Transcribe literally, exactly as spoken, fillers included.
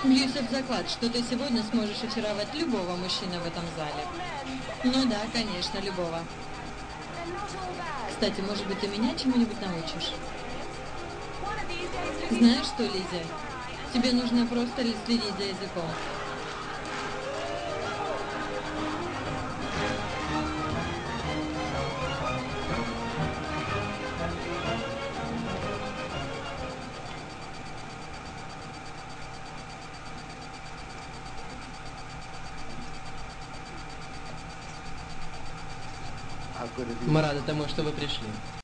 Бьюсь об заклад, что ты сегодня сможешь очаровать любого мужчину в этом зале. Ну да, конечно, любого. Кстати, может быть, ты меня чему-нибудь научишь? Знаешь что, Лиза? Тебе нужно просто ли следить за языком. Мы рады тому, что вы пришли.